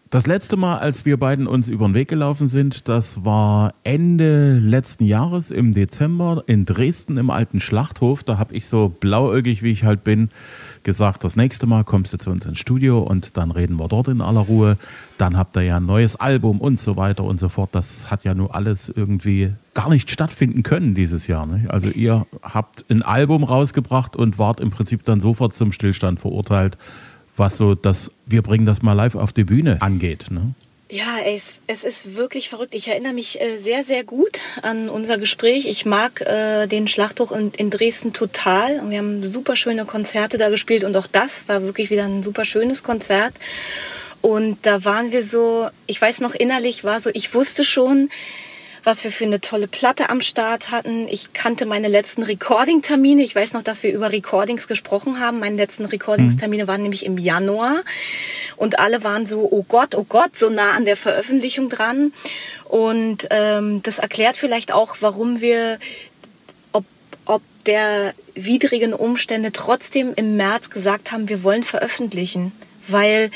Das letzte Mal, als wir beiden uns über den Weg gelaufen sind, das war Ende letzten Jahres im Dezember in Dresden im alten Schlachthof. Da habe ich so blauäugig, wie ich halt bin, gesagt, das nächste Mal kommst du zu uns ins Studio und dann reden wir dort in aller Ruhe. Dann habt ihr ja ein neues Album und so weiter und so fort. Das hat ja nur alles irgendwie gar nicht stattfinden können dieses Jahr. Ne? Also ihr habt ein Album rausgebracht und wart im Prinzip dann sofort zum Stillstand verurteilt, was so das, wir bringen das mal live auf die Bühne angeht. Ne? Ja, ey, es ist wirklich verrückt. Ich erinnere mich sehr, sehr gut an unser Gespräch. Ich mag den Schlachthof in Dresden total. Und wir haben super schöne Konzerte da gespielt. Und auch das war wirklich wieder ein super schönes Konzert. Und da waren wir so, ich weiß noch innerlich war so, ich wusste schon, was wir für eine tolle Platte am Start hatten. Ich kannte meine letzten Recording-Termine. Ich weiß noch, dass wir über Recordings gesprochen haben. Meine letzten Recordingstermine waren nämlich im Januar. Und alle waren so, oh Gott, so nah an der Veröffentlichung dran. Und das erklärt vielleicht auch, warum wir, ob der widrigen Umstände trotzdem im März gesagt haben, wir wollen veröffentlichen. Weil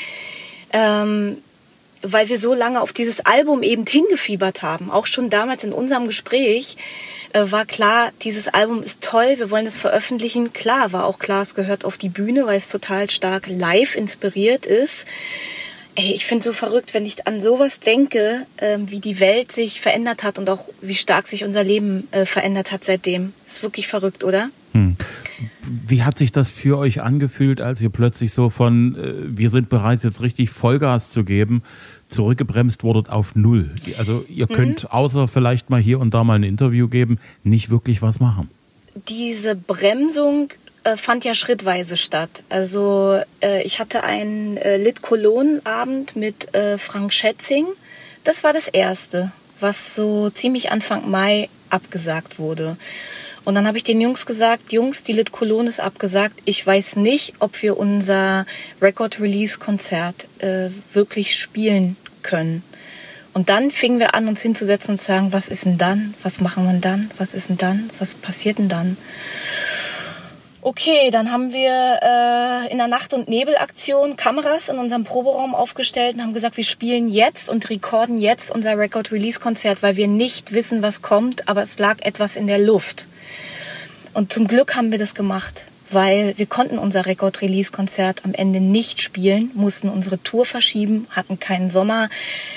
wir so lange auf dieses Album eben hingefiebert haben. Auch schon damals in unserem Gespräch war klar, dieses Album ist toll, wir wollen es veröffentlichen. Klar, war auch klar, es gehört auf die Bühne, weil es total stark live inspiriert ist. Ey, ich finde so verrückt, wenn ich an sowas denke, wie die Welt sich verändert hat und auch wie stark sich unser Leben verändert hat seitdem. Ist wirklich verrückt, oder? Wie hat sich das für euch angefühlt, als ihr plötzlich so von, wir sind bereit, jetzt richtig Vollgas zu geben, zurückgebremst wurdet auf 0? Also ihr könnt außer vielleicht mal hier und da mal ein Interview geben, nicht wirklich was machen. Diese Bremsung fand ja schrittweise statt. Also ich hatte einen Lit-Cologne-Abend mit Frank Schätzing. Das war das erste, was so ziemlich Anfang Mai abgesagt wurde. Und dann habe ich den Jungs gesagt, Jungs, die Lit Cologne ist abgesagt. Ich weiß nicht, ob wir unser Record-Release-Konzert wirklich spielen können. Und dann fingen wir an, uns hinzusetzen und zu sagen, was ist denn dann? Was machen wir denn dann? Was ist denn dann? Was passiert denn dann? Okay, dann haben wir in der Nacht- und Nebelaktion Kameras in unserem Proberaum aufgestellt und haben gesagt, wir spielen jetzt und recorden jetzt unser Record-Release-Konzert, weil wir nicht wissen, was kommt, aber es lag etwas in der Luft. Und zum Glück haben wir das gemacht, weil wir konnten unser Record-Release-Konzert am Ende nicht spielen, mussten unsere Tour verschieben, hatten keinen Sommer.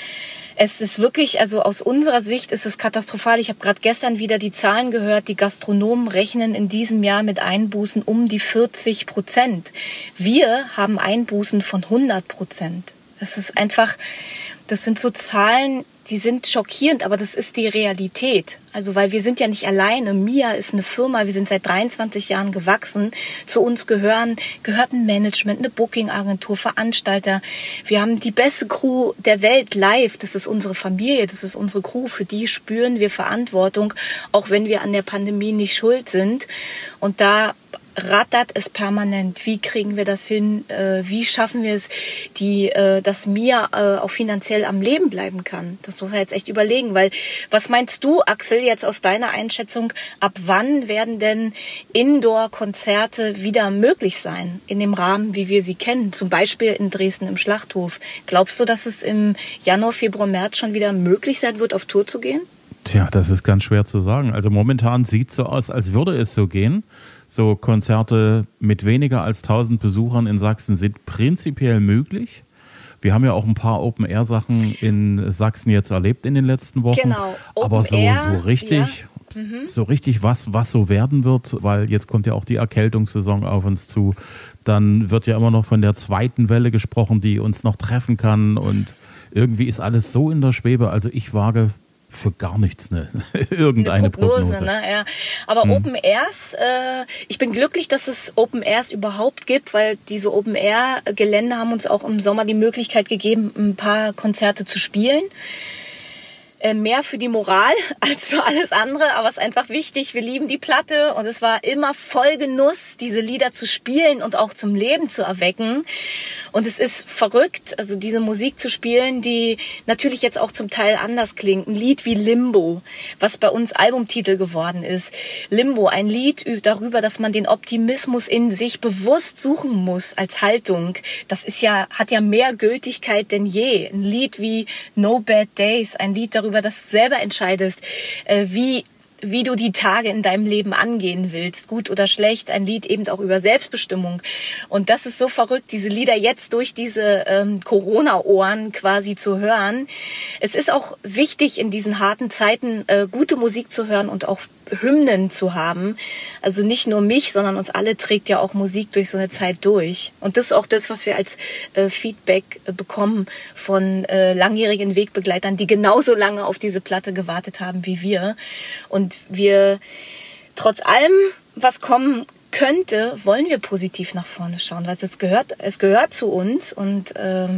Es ist wirklich, also aus unserer Sicht ist es katastrophal. Ich habe gerade gestern wieder die Zahlen gehört, die Gastronomen rechnen in diesem Jahr mit Einbußen um die 40%. Wir haben Einbußen von 100%. Das ist einfach, das sind so Zahlen, die sind schockierend, aber das ist die Realität. Also weil wir sind ja nicht alleine. Mia ist eine Firma, wir sind seit 23 Jahren gewachsen. Zu uns gehört ein Management, eine Booking-Agentur, Veranstalter. Wir haben die beste Crew der Welt live. Das ist unsere Familie, das ist unsere Crew. Für die spüren wir Verantwortung, auch wenn wir an der Pandemie nicht schuld sind. Und da rattert es permanent. Wie kriegen wir das hin? Wie schaffen wir es, dass Mia auch finanziell am Leben bleiben kann? Das muss man jetzt echt überlegen, weil was meinst du, Axel, jetzt aus deiner Einschätzung, ab wann werden denn Indoor-Konzerte wieder möglich sein? In dem Rahmen, wie wir sie kennen, zum Beispiel in Dresden im Schlachthof. Glaubst du, dass es im Januar, Februar, März schon wieder möglich sein wird, auf Tour zu gehen? Tja, das ist ganz schwer zu sagen. Also momentan sieht es so aus, als würde es so gehen. So Konzerte mit weniger als 1000 Besuchern in Sachsen sind prinzipiell möglich. Wir haben ja auch ein paar Open-Air-Sachen in Sachsen jetzt erlebt in den letzten Wochen. Genau, aber so richtig, ja. so richtig was so werden wird, weil jetzt kommt ja auch die Erkältungssaison auf uns zu. Dann wird ja immer noch von der zweiten Welle gesprochen, die uns noch treffen kann. Und irgendwie ist alles so in der Schwebe. Also ich wage für gar nichts irgendeine Prognose. Ne? Ja. Aber Open Airs, ich bin glücklich, dass es Open Airs überhaupt gibt, weil diese Open Air Gelände haben uns auch im Sommer die Möglichkeit gegeben, ein paar Konzerte zu spielen. Mehr für die Moral als für alles andere, aber es ist einfach wichtig. Wir lieben die Platte und es war immer voll Genuss, diese Lieder zu spielen und auch zum Leben zu erwecken. Und es ist verrückt, also diese Musik zu spielen, die natürlich jetzt auch zum Teil anders klingt. Ein Lied wie Limbo, was bei uns Albumtitel geworden ist. Limbo, ein Lied darüber, dass man den Optimismus in sich bewusst suchen muss als Haltung. Das ist ja, hat ja mehr Gültigkeit denn je. Ein Lied wie No Bad Days, ein Lied darüber, dass du selber entscheidest, wie du die Tage in deinem Leben angehen willst, gut oder schlecht, ein Lied eben auch über Selbstbestimmung. Und das ist so verrückt, diese Lieder jetzt durch diese Corona-Ohren quasi zu hören. Es ist auch wichtig, in diesen harten Zeiten gute Musik zu hören und auch Hymnen zu haben. Also nicht nur mich, sondern uns alle trägt ja auch Musik durch so eine Zeit durch. Und das ist auch das, was wir als Feedback bekommen von langjährigen Wegbegleitern, die genauso lange auf diese Platte gewartet haben wie wir. Und wir, trotz allem, was kommen könnte, wollen wir positiv nach vorne schauen, weil es gehört zu uns. Und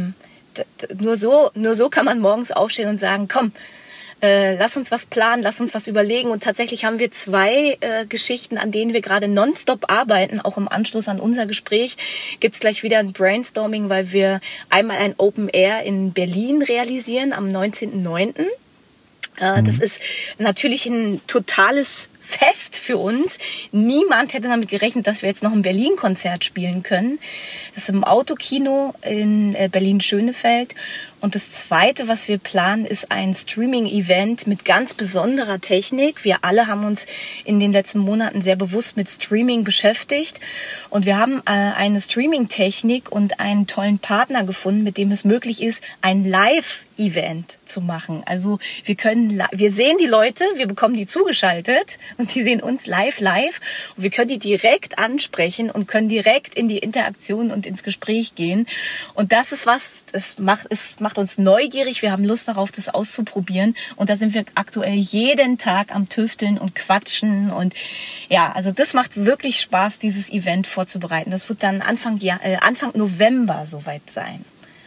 nur so kann man morgens aufstehen und sagen, komm, lass uns was planen, lass uns was überlegen. Und tatsächlich haben wir 2 Geschichten, an denen wir gerade nonstop arbeiten. Auch im Anschluss an unser Gespräch gibt's gleich wieder ein Brainstorming, weil wir einmal ein Open Air in Berlin realisieren am 19.09. Das ist natürlich ein totales Fest für uns. Niemand hätte damit gerechnet, dass wir jetzt noch ein Berlin-Konzert spielen können. Das ist im Autokino in Berlin-Schönefeld. Und das Zweite, was wir planen, ist ein Streaming-Event mit ganz besonderer Technik. Wir alle haben uns in den letzten Monaten sehr bewusst mit Streaming beschäftigt. Und wir haben eine Streaming-Technik und einen tollen Partner gefunden, mit dem es möglich ist, ein Live-Event zu machen. Also wir sehen die Leute, wir bekommen die zugeschaltet und die sehen uns live. Und wir können die direkt ansprechen und können direkt in die Interaktion und ins Gespräch gehen. Und das ist was, es macht uns neugierig. Wir haben Lust darauf, das auszuprobieren. Und da sind wir aktuell jeden Tag am Tüfteln und Quatschen. Und ja, also das macht wirklich Spaß, dieses Event vorzubereiten. Das wird dann Anfang November soweit sein.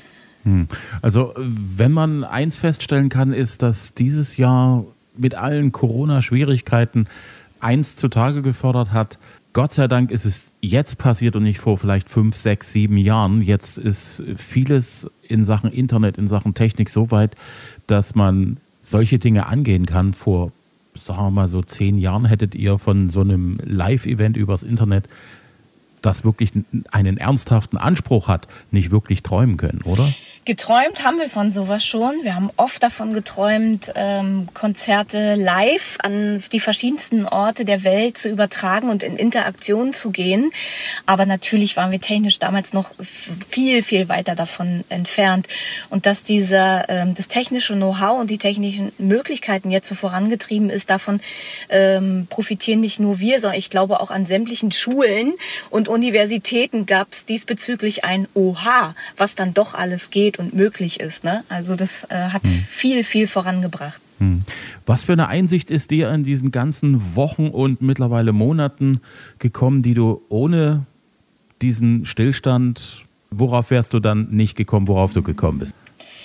Also wenn man eins feststellen kann, ist, dass dieses Jahr mit allen Corona-Schwierigkeiten eins zutage gefördert hat. Gott sei Dank ist es jetzt passiert und nicht vor vielleicht 5, 6, 7 Jahren. Jetzt ist vieles in Sachen Internet, in Sachen Technik so weit, dass man solche Dinge angehen kann. Vor, sagen wir mal so 10 Jahren hättet ihr von so einem Live-Event übers Internet, das wirklich einen ernsthaften Anspruch hat, nicht wirklich träumen können, oder? Geträumt haben wir von sowas schon. Wir haben oft davon geträumt, Konzerte live an die verschiedensten Orte der Welt zu übertragen und in Interaktion zu gehen. Aber natürlich waren wir technisch damals noch viel, viel weiter davon entfernt. Und dass das technische Know-how und die technischen Möglichkeiten jetzt so vorangetrieben ist, davon profitieren nicht nur wir, sondern ich glaube auch an sämtlichen Schulen und Universitäten gab es diesbezüglich ein Oha, was dann doch alles geht und möglich ist. Ne? Also das hat viel, viel vorangebracht. Was für eine Einsicht ist dir in diesen ganzen Wochen und mittlerweile Monaten gekommen, die du ohne diesen Stillstand, worauf wärst du dann nicht gekommen, worauf du gekommen bist?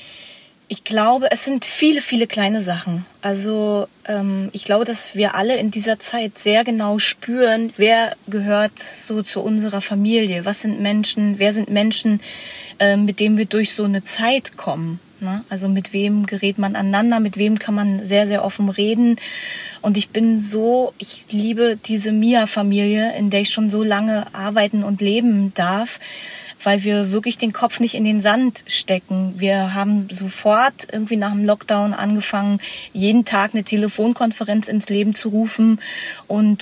Ich glaube, es sind viele, viele kleine Sachen. Also ich glaube, dass wir alle in dieser Zeit sehr genau spüren, wer gehört so zu unserer Familie, was sind Menschen, wer sind Menschen, mit denen wir durch so eine Zeit kommen. Ne? Also mit wem gerät man aneinander, mit wem kann man sehr, sehr offen reden. Und ich liebe diese Mia-Familie, in der ich schon so lange arbeiten und leben darf, weil wir wirklich den Kopf nicht in den Sand stecken. Wir haben sofort irgendwie nach dem Lockdown angefangen, jeden Tag eine Telefonkonferenz ins Leben zu rufen und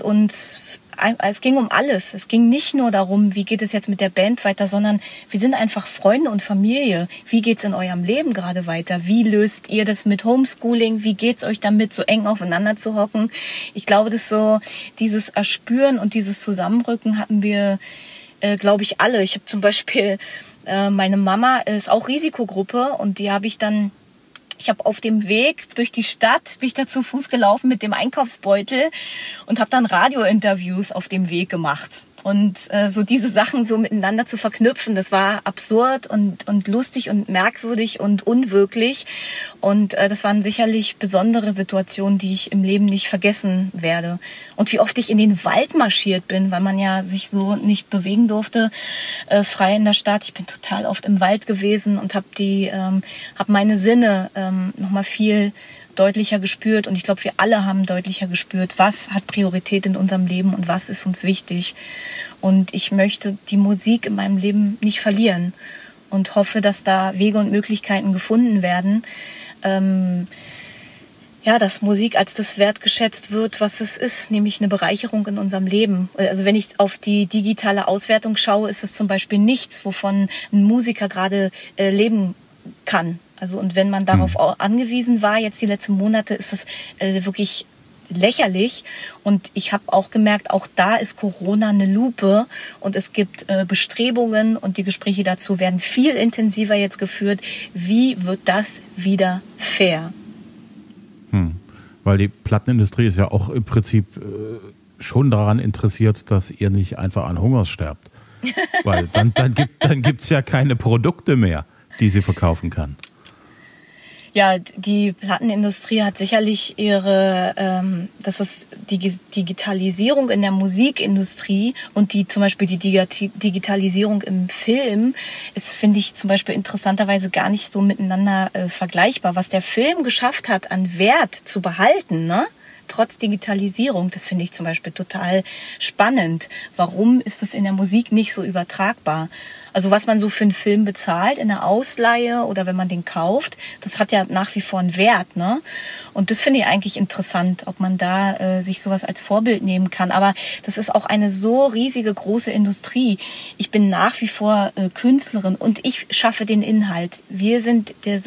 es ging um alles. Es ging nicht nur darum, wie geht es jetzt mit der Band weiter, sondern wir sind einfach Freunde und Familie. Wie geht's in eurem Leben gerade weiter? Wie löst ihr das mit Homeschooling? Wie geht's euch damit, so eng aufeinander zu hocken? Ich glaube, dass so dieses Erspüren und dieses Zusammenrücken hatten wir, glaube ich, alle. Ich habe zum Beispiel, meine Mama ist auch Risikogruppe und die habe ich habe auf dem Weg durch die Stadt, bin ich da zu Fuß gelaufen mit dem Einkaufsbeutel und habe dann Radiointerviews auf dem Weg gemacht. Und so diese Sachen so miteinander zu verknüpfen, das war absurd und lustig und merkwürdig und unwirklich. Und das waren sicherlich besondere Situationen, die ich im Leben nicht vergessen werde. Und wie oft ich in den Wald marschiert bin, weil man ja sich so nicht bewegen durfte, frei in der Stadt. Ich bin total oft im Wald gewesen und habe meine Sinne nochmal viel deutlicher gespürt. Und ich glaube, wir alle haben deutlicher gespürt, was hat Priorität in unserem Leben und was ist uns wichtig. Und ich möchte die Musik in meinem Leben nicht verlieren und hoffe, dass da Wege und Möglichkeiten gefunden werden, dass Musik als das wertgeschätzt wird, was es ist, nämlich eine Bereicherung in unserem Leben. Also wenn ich auf die digitale Auswertung schaue, ist es zum Beispiel nichts, wovon ein Musiker gerade leben kann. Also und wenn man darauf auch angewiesen war, jetzt die letzten Monate, ist es wirklich lächerlich. Und ich habe auch gemerkt, auch da ist Corona eine Lupe und es gibt Bestrebungen und die Gespräche dazu werden viel intensiver jetzt geführt. Wie wird das wieder fair? Weil die Plattenindustrie ist ja auch im Prinzip schon daran interessiert, dass ihr nicht einfach an Hunger sterbt. Weil dann gibt's ja keine Produkte mehr, die sie verkaufen kann. Ja, die Plattenindustrie hat sicherlich das ist die Digitalisierung in der Musikindustrie und zum Beispiel die Digitalisierung im Film ist, finde ich, zum Beispiel interessanterweise gar nicht so miteinander vergleichbar. Was der Film geschafft hat, an Wert zu behalten, ne? Trotz Digitalisierung, das finde ich zum Beispiel total spannend. Warum ist das in der Musik nicht so übertragbar? Also was man so für einen Film bezahlt in der Ausleihe oder wenn man den kauft, das hat ja nach wie vor einen Wert, ne? Und das finde ich eigentlich interessant, ob man da sich sowas als Vorbild nehmen kann. Aber das ist auch eine so riesige, große Industrie. Ich bin nach wie vor Künstlerin und ich schaffe den Inhalt. Wir sind der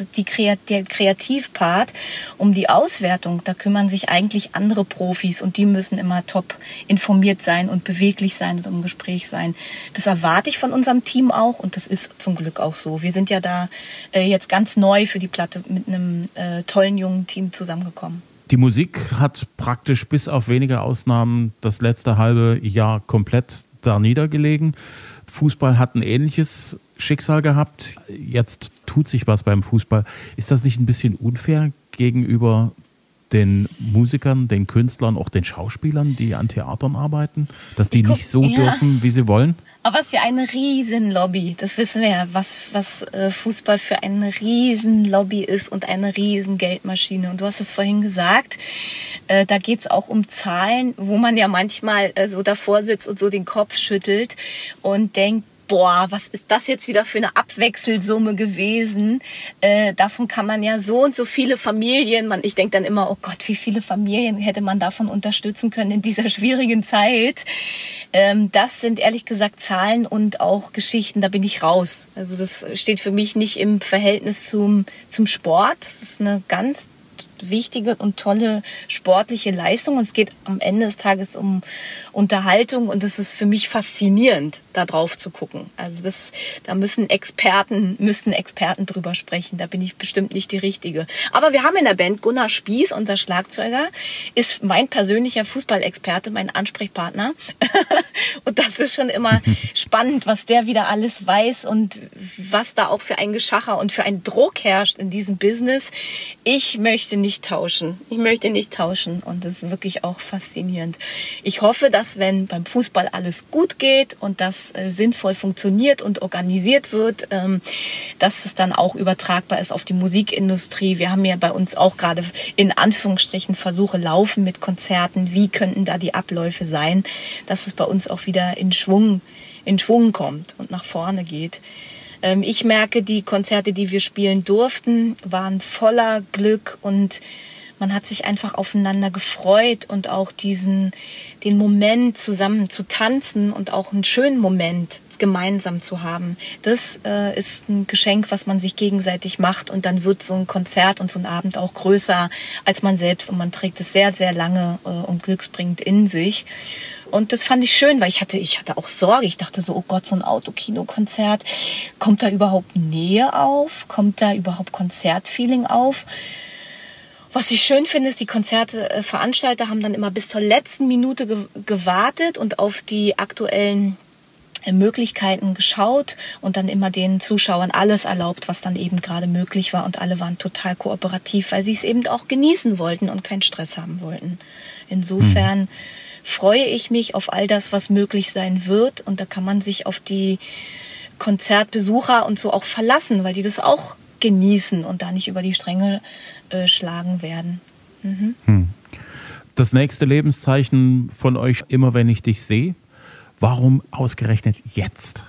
Kreativpart. Um die Auswertung, da kümmern sich eigentlich andere Profis und die müssen immer top informiert sein und beweglich sein und im Gespräch sein. Das erwarte ich von unserem Team auch und das ist zum Glück auch so. Wir sind ja da jetzt ganz neu für die Platte mit einem tollen jungen Team zusammengekommen. Die Musik hat praktisch bis auf wenige Ausnahmen das letzte halbe Jahr komplett da niedergelegen. Fußball hat ein ähnliches Schicksal gehabt. Jetzt tut sich was beim Fußball. Ist das nicht ein bisschen unfair gegenüber den Musikern, den Künstlern, auch den Schauspielern, die an Theatern arbeiten, dass die nicht so dürfen, wie sie wollen? Aber es ist ja eine Riesenlobby. Das wissen wir ja, was Fußball für eine Riesenlobby ist und eine Riesengeldmaschine. Und du hast es vorhin gesagt, da geht's auch um Zahlen, wo man ja manchmal so davor sitzt und so den Kopf schüttelt und denkt, boah, was ist das jetzt wieder für eine Abwechselsumme gewesen? Davon kann man ja so und so viele Familien, ich denke dann immer, oh Gott, wie viele Familien hätte man davon unterstützen können in dieser schwierigen Zeit? Das sind ehrlich gesagt Zahlen und auch Geschichten, da bin ich raus. Also das steht für mich nicht im Verhältnis zum Sport. Das ist eine ganz wichtige und tolle sportliche Leistung. Und es geht am Ende des Tages um Unterhaltung und es ist für mich faszinierend, da drauf zu gucken. Also da müssten Experten drüber sprechen. Da bin ich bestimmt nicht die Richtige. Aber wir haben in der Band Gunnar Spieß, unser Schlagzeuger, ist mein persönlicher Fußballexperte, mein Ansprechpartner. Und das ist schon immer spannend, was der wieder alles weiß und was da auch für ein Geschacher und für ein Druck herrscht in diesem Business. Ich möchte nicht tauschen. Und das ist wirklich auch faszinierend. Ich hoffe, dass wenn beim Fußball alles gut geht und das sinnvoll funktioniert und organisiert wird, dass es dann auch übertragbar ist auf die Musikindustrie. Wir haben ja bei uns auch gerade in Anführungsstrichen Versuche laufen mit Konzerten. Wie könnten da die Abläufe sein, dass es bei uns auch wieder in Schwung kommt und nach vorne geht. Ich merke, die Konzerte, die wir spielen durften, waren voller Glück und man hat sich einfach aufeinander gefreut und auch den Moment zusammen zu tanzen und auch einen schönen Moment gemeinsam zu haben. Das ist ein Geschenk, was man sich gegenseitig macht und dann wird so ein Konzert und so ein Abend auch größer als man selbst und man trägt es sehr, sehr lange und glücksbringend in sich. Und das fand ich schön, weil ich hatte auch Sorge. Ich dachte so, oh Gott, so ein Autokino-Konzert. Kommt da überhaupt Nähe auf? Kommt da überhaupt Konzertfeeling auf? Was ich schön finde, ist, die Veranstalter haben dann immer bis zur letzten Minute gewartet und auf die aktuellen Möglichkeiten geschaut und dann immer den Zuschauern alles erlaubt, was dann eben gerade möglich war. Und alle waren total kooperativ, weil sie es eben auch genießen wollten und keinen Stress haben wollten. Insofern freue ich mich auf all das, was möglich sein wird. Und da kann man sich auf die Konzertbesucher und so auch verlassen, weil die das auch genießen und da nicht über die Stränge schlagen werden. Das nächste Lebenszeichen von euch, immer wenn ich dich sehe. Warum ausgerechnet jetzt?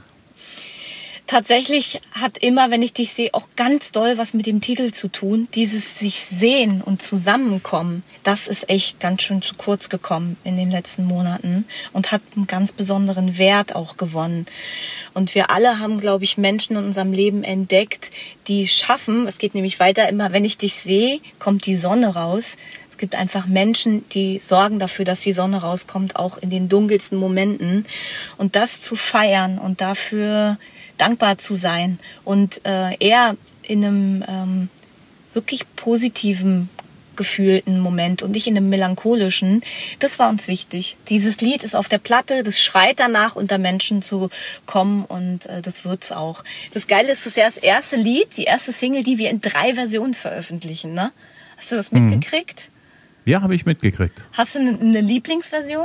Tatsächlich hat immer, wenn ich dich sehe, auch ganz doll was mit dem Titel zu tun. Dieses sich sehen und zusammenkommen, das ist echt ganz schön zu kurz gekommen in den letzten Monaten und hat einen ganz besonderen Wert auch gewonnen. Und wir alle haben, glaube ich, Menschen in unserem Leben entdeckt, die schaffen, es geht nämlich weiter, immer wenn ich dich sehe, kommt die Sonne raus. Es gibt einfach Menschen, die sorgen dafür, dass die Sonne rauskommt, auch in den dunkelsten Momenten. Und das zu feiern und dafür dankbar zu sein und eher in einem wirklich positiven gefühlten Moment und nicht in einem melancholischen, das war uns wichtig. Dieses Lied ist auf der Platte, das schreit danach, unter Menschen zu kommen und das wird's auch. Das Geile ist, das ist ja das erste Lied, die erste Single, die wir in 3 Versionen veröffentlichen, ne? Hast du das mitgekriegt? Ja, habe ich mitgekriegt. Hast du eine Lieblingsversion?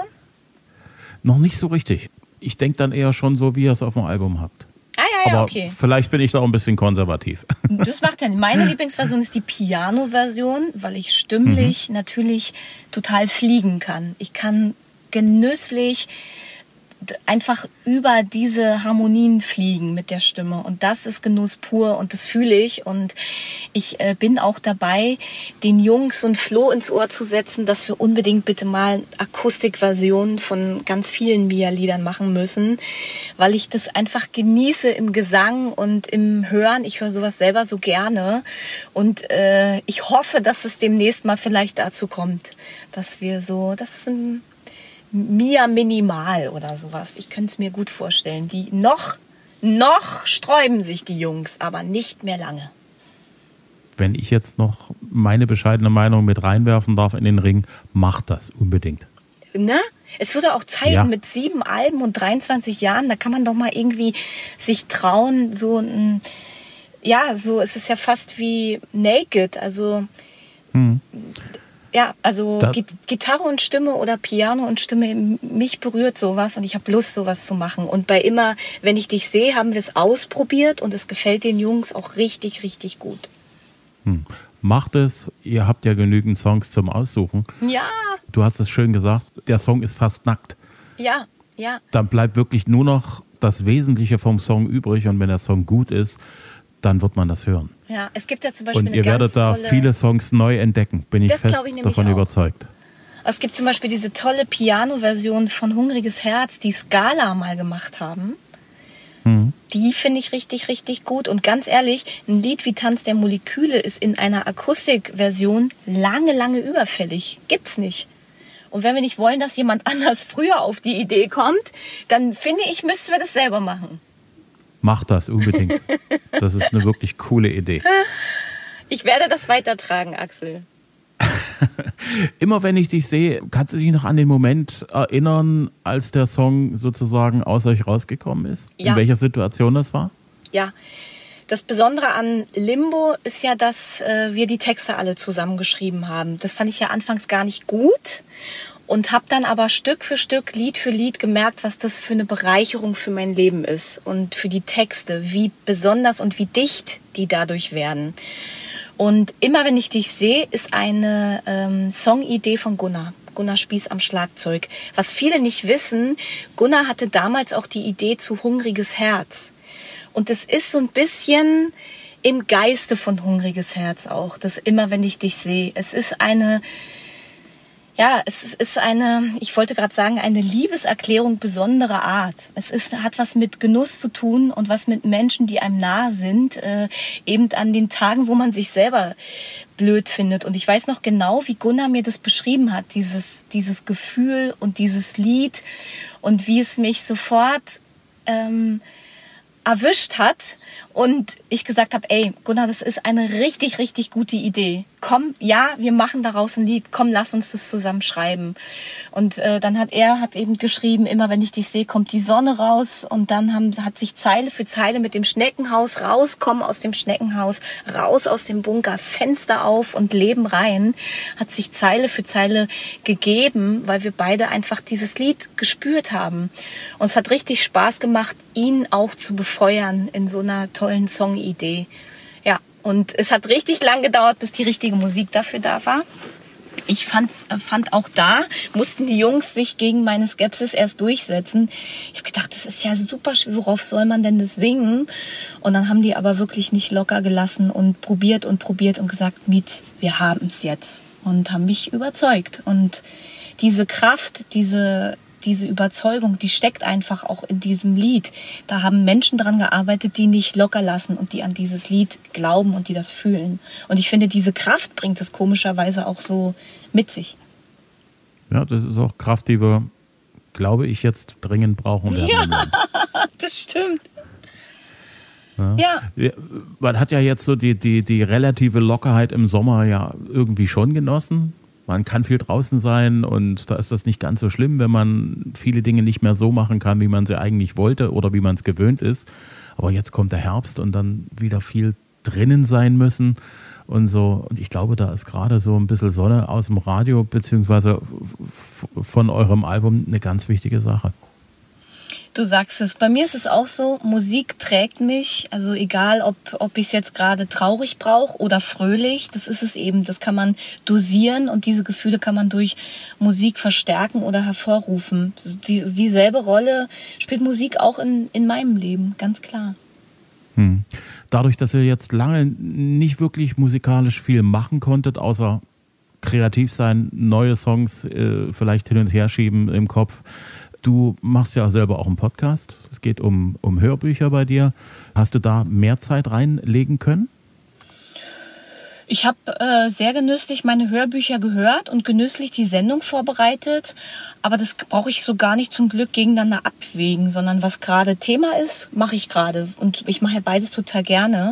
Noch nicht so richtig. Ich denke dann eher schon so, wie ihr es auf dem Album habt. Ja, aber okay. Vielleicht bin ich da auch ein bisschen konservativ. Das macht ja nicht. Meine Lieblingsversion ist die Piano-Version, weil ich stimmlich natürlich total fliegen kann. Ich kann genüsslich einfach über diese Harmonien fliegen mit der Stimme. Und das ist Genuss pur und das fühle ich. Und ich bin auch dabei, den Jungs so ein Floh ins Ohr zu setzen, dass wir unbedingt bitte mal Akustikversionen von ganz vielen Mia-Liedern machen müssen, weil ich das einfach genieße im Gesang und im Hören. Ich höre sowas selber so gerne. Und ich hoffe, dass es demnächst mal vielleicht dazu kommt, dass wir so, das ist ein Mia Minimal oder sowas. Ich könnte es mir gut vorstellen. Die noch sträuben sich die Jungs, aber nicht mehr lange. Wenn ich jetzt noch meine bescheidene Meinung mit reinwerfen darf in den Ring, macht das unbedingt. Ne? Es wurde auch Zeit mit 7 Alben und 23 Jahren, da kann man doch mal irgendwie sich trauen, so ein, ja, so, es ist ja fast wie Naked, also ja, also Gitarre und Stimme oder Piano und Stimme, mich berührt sowas und ich habe Lust, sowas zu machen. Und bei immer, wenn ich dich sehe, haben wir es ausprobiert und es gefällt den Jungs auch richtig, richtig gut. Macht es, ihr habt ja genügend Songs zum Aussuchen. Ja. Du hast es schön gesagt, der Song ist fast nackt. Ja. Dann bleibt wirklich nur noch das Wesentliche vom Song übrig und wenn der Song gut ist, dann wird man das hören. Ja, es gibt ja zum Beispiel und ihr werdet da viele Songs neu entdecken, bin ich fest davon überzeugt. Es gibt zum Beispiel diese tolle Piano-Version von Hungriges Herz, die Scala mal gemacht haben. Die finde ich richtig, richtig gut. Und ganz ehrlich, ein Lied wie Tanz der Moleküle ist in einer Akustikversion lange, lange überfällig. Gibt's nicht. Und wenn wir nicht wollen, dass jemand anders früher auf die Idee kommt, dann finde ich, müssten wir das selber machen. Macht das unbedingt. Das ist eine wirklich coole Idee. Ich werde das weitertragen, Axel. Immer wenn ich dich sehe, kannst du dich noch an den Moment erinnern, als der Song sozusagen aus euch rausgekommen ist? Ja. In welcher Situation das war? Ja, das Besondere an Limbo ist ja, dass wir die Texte alle zusammengeschrieben haben. Das fand ich ja anfangs gar nicht gut und habe dann aber Stück für Stück, Lied für Lied gemerkt, was das für eine Bereicherung für mein Leben ist und für die Texte, wie besonders und wie dicht die dadurch werden. Und immer wenn ich dich sehe, ist eine Songidee von Gunnar Spieß am Schlagzeug. Was viele nicht wissen, Gunnar hatte damals auch die Idee zu Hungriges Herz. Und es ist so ein bisschen im Geiste von Hungriges Herz auch, das immer wenn ich dich sehe. Es ist eine, ich wollte gerade sagen, eine Liebeserklärung besonderer Art. Hat was mit Genuss zu tun und was mit Menschen, die einem nahe sind, eben an den Tagen, wo man sich selber blöd findet. Und ich weiß noch genau, wie Gunnar mir das beschrieben hat, dieses Gefühl und dieses Lied und wie es mich sofort erwischt hat Und ich gesagt habe, ey, Gunnar, das ist eine richtig, richtig gute Idee. Komm, ja, wir machen daraus ein Lied. Komm, lass uns das zusammen schreiben. Und dann hat er eben geschrieben, immer wenn ich dich sehe, kommt die Sonne raus. Und dann hat sich Zeile für Zeile mit dem Schneckenhaus rauskommen aus dem Schneckenhaus, raus aus dem Bunker, Fenster auf und Leben rein, hat sich Zeile für Zeile gegeben, weil wir beide einfach dieses Lied gespürt haben. Und es hat richtig Spaß gemacht, ihn auch zu befeuern in so einer tollen Songidee. Ja, und es hat richtig lang gedauert, bis die richtige Musik dafür da war. Ich fand auch da, mussten die Jungs sich gegen meine Skepsis erst durchsetzen. Ich habe gedacht, das ist ja super schwer, worauf soll man denn das singen? Und dann haben die aber wirklich nicht locker gelassen und probiert und gesagt, Mietz, wir haben es jetzt. Und haben mich überzeugt. Und diese Kraft, diese Überzeugung, die steckt einfach auch in diesem Lied. Da haben Menschen dran gearbeitet, die nicht locker lassen und die an dieses Lied glauben und die das fühlen. Und ich finde, diese Kraft bringt es komischerweise auch so mit sich. Ja, das ist auch Kraft, die wir, glaube ich, jetzt dringend brauchen werden. Ja, das stimmt. Ja. Man hat ja jetzt so die relative Lockerheit im Sommer ja irgendwie schon genossen. Man kann viel draußen sein und da ist das nicht ganz so schlimm, wenn man viele Dinge nicht mehr so machen kann, wie man sie eigentlich wollte oder wie man es gewöhnt ist. Aber jetzt kommt der Herbst und dann wieder viel drinnen sein müssen und so. Und ich glaube, da ist gerade so ein bisschen Sonne aus dem Radio beziehungsweise von eurem Album eine ganz wichtige Sache. Du sagst es. Bei mir ist es auch so, Musik trägt mich. Also egal, ob ich es jetzt gerade traurig brauche oder fröhlich, das ist es eben. Das kann man dosieren und diese Gefühle kann man durch Musik verstärken oder hervorrufen. Dieselbe Rolle spielt Musik auch in meinem Leben, ganz klar. Dadurch, dass ihr jetzt lange nicht wirklich musikalisch viel machen konntet, außer kreativ sein, neue Songs vielleicht hin und her schieben im Kopf. Du machst ja selber auch einen Podcast. Es geht um Hörbücher bei dir. Hast du da mehr Zeit reinlegen können? Ich habe sehr genüsslich meine Hörbücher gehört und genüsslich die Sendung vorbereitet. Aber das brauche ich so gar nicht zum Glück gegeneinander abwägen, sondern was gerade Thema ist, mache ich gerade. Und ich mache ja beides total gerne.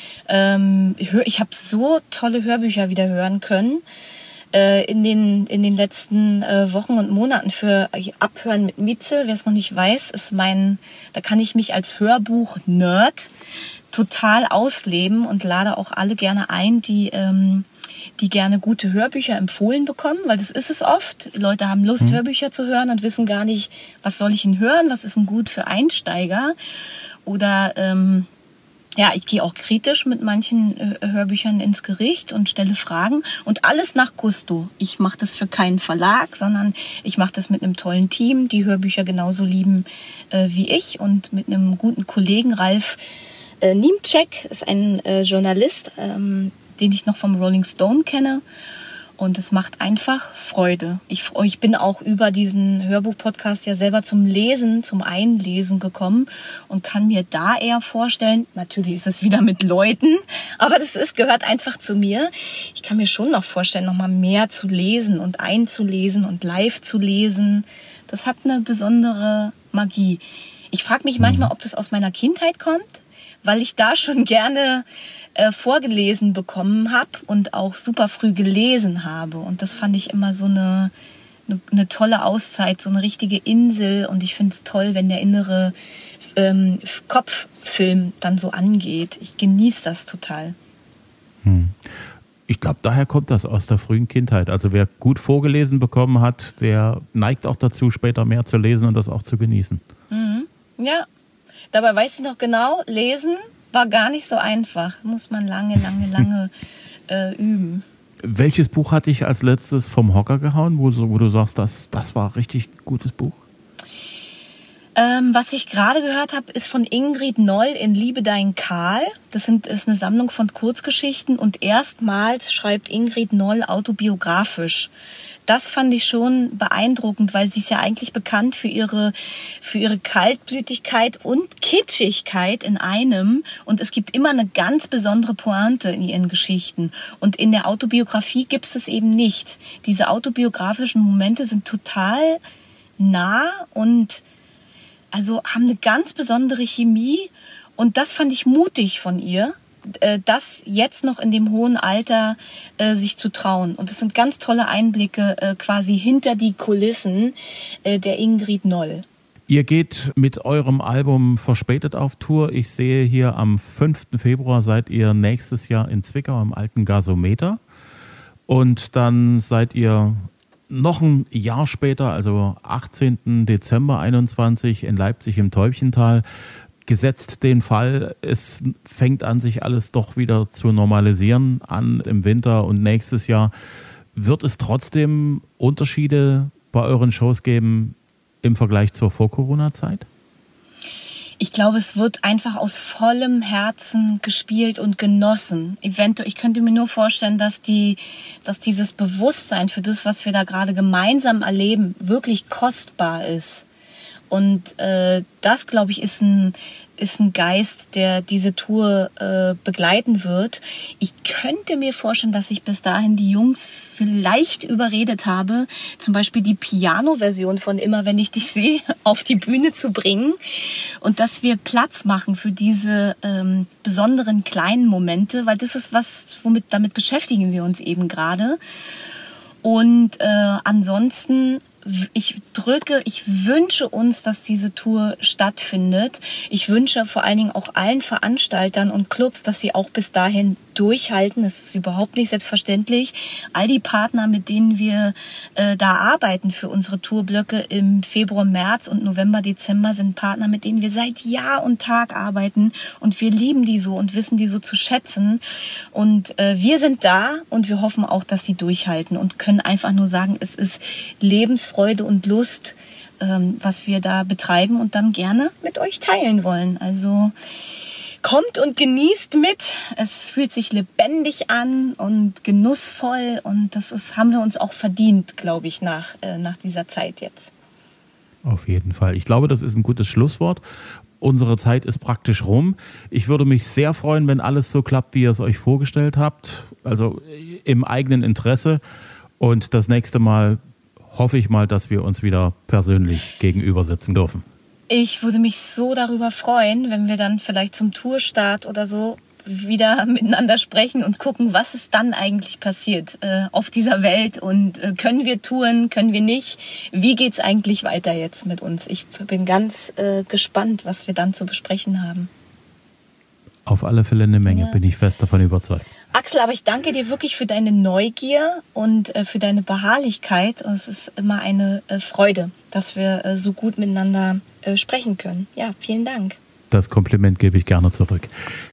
Ich habe so tolle Hörbücher wieder hören können. In den letzten Wochen und Monaten für Abhören mit Mietze. Wer es noch nicht weiß, da kann ich mich als Hörbuch-Nerd total ausleben und lade auch alle gerne ein, die gerne gute Hörbücher empfohlen bekommen, weil das ist es oft. Die Leute haben Lust, Hörbücher zu hören und wissen gar nicht, was soll ich denn hören, was ist denn gut für Einsteiger oder ich gehe auch kritisch mit manchen Hörbüchern ins Gericht und stelle Fragen und alles nach Gusto. Ich mache das für keinen Verlag, sondern ich mache das mit einem tollen Team, die Hörbücher genauso lieben wie ich und mit einem guten Kollegen, Ralf Niemczek, ist ein Journalist, den ich noch vom Rolling Stone kenne. Und es macht einfach Freude. Ich bin auch über diesen Hörbuch-Podcast ja selber zum Einlesen gekommen und kann mir da eher vorstellen, natürlich ist es wieder mit Leuten, aber gehört einfach zu mir. Ich kann mir schon noch vorstellen, noch mal mehr zu lesen und einzulesen und live zu lesen. Das hat eine besondere Magie. Ich frage mich manchmal, ob das aus meiner Kindheit kommt, weil ich da schon gerne vorgelesen bekommen habe und auch super früh gelesen habe. Und das fand ich immer so eine tolle Auszeit, so eine richtige Insel. Und ich finde es toll, wenn der innere Kopffilm dann so angeht. Ich genieße das total. Ich glaube, daher kommt das aus der frühen Kindheit. Also wer gut vorgelesen bekommen hat, der neigt auch dazu, später mehr zu lesen und das auch zu genießen. Ja. Dabei weiß ich noch genau, lesen war gar nicht so einfach. Muss man lange üben. Welches Buch hat dich als letztes vom Hocker gehauen, wo du sagst, das war ein richtig gutes Buch? Was ich gerade gehört habe, ist von Ingrid Noll in Liebe dein Karl. Das ist eine Sammlung von Kurzgeschichten und erstmals schreibt Ingrid Noll autobiografisch. Das fand ich schon beeindruckend, weil sie ist ja eigentlich bekannt für ihre Kaltblütigkeit und Kitschigkeit in einem. Und es gibt immer eine ganz besondere Pointe in ihren Geschichten. Und in der Autobiografie gibt es das eben nicht. Diese autobiografischen Momente sind total nah und also haben eine ganz besondere Chemie Und das fand ich mutig von ihr, das jetzt noch in dem hohen Alter sich zu trauen. Und es sind ganz tolle Einblicke quasi hinter die Kulissen der Ingrid Noll. Ihr geht mit eurem Album verspätet auf Tour. Ich sehe hier am 5. Februar seid ihr nächstes Jahr in Zwickau am alten Gasometer. Und dann seid ihr noch ein Jahr später, also 18. Dezember 21 in Leipzig im Täubchental. Gesetzt den Fall, es fängt an, sich alles doch wieder zu normalisieren an im Winter und nächstes Jahr. Wird es trotzdem Unterschiede bei euren Shows geben im Vergleich zur Vor-Corona-Zeit? Ich glaube, es wird einfach aus vollem Herzen gespielt und genossen. Ich könnte mir nur vorstellen, dass dieses Bewusstsein für das, was wir da gerade gemeinsam erleben, wirklich kostbar ist. Und das, glaube ich, ist ein Geist, der diese Tour begleiten wird. Ich könnte mir vorstellen, dass ich bis dahin die Jungs vielleicht überredet habe, zum Beispiel die Piano-Version von Immer, wenn ich dich sehe, auf die Bühne zu bringen. Und dass wir Platz machen für diese besonderen kleinen Momente, weil das ist was, damit beschäftigen wir uns eben gerade. Und ansonsten ich wünsche uns, dass diese Tour stattfindet. Ich wünsche vor allen Dingen auch allen Veranstaltern und Clubs, dass sie auch bis dahin durchhalten. Das ist überhaupt nicht selbstverständlich. All die Partner, mit denen wir da arbeiten für unsere Tourblöcke im Februar, März und November, Dezember, sind Partner, mit denen wir seit Jahr und Tag arbeiten. Und wir lieben die so und wissen die so zu schätzen. Und wir sind da und wir hoffen auch, dass sie durchhalten und können einfach nur sagen, es ist Lebensfreude und Lust, was wir da betreiben und dann gerne mit euch teilen wollen. Also kommt und genießt mit. Es fühlt sich lebendig an und genussvoll und haben wir uns auch verdient, glaube ich, nach dieser Zeit jetzt. Auf jeden Fall. Ich glaube, das ist ein gutes Schlusswort. Unsere Zeit ist praktisch rum. Ich würde mich sehr freuen, wenn alles so klappt, wie ihr es euch vorgestellt habt. Also im eigenen Interesse. Und das nächste Mal hoffe ich mal, dass wir uns wieder persönlich gegenüber sitzen dürfen. Ich würde mich so darüber freuen, wenn wir dann vielleicht zum Tourstart oder so wieder miteinander sprechen und gucken, was ist dann eigentlich passiert auf dieser Welt und können wir touren, können wir nicht? Wie geht's eigentlich weiter jetzt mit uns? Ich bin ganz gespannt, was wir dann zu besprechen haben. Auf alle Fälle eine Menge, bin ich fest davon überzeugt. Axel, aber ich danke dir wirklich für deine Neugier und für deine Beharrlichkeit. Und es ist immer eine Freude, dass wir so gut miteinander sprechen können. Ja, vielen Dank. Das Kompliment gebe ich gerne zurück.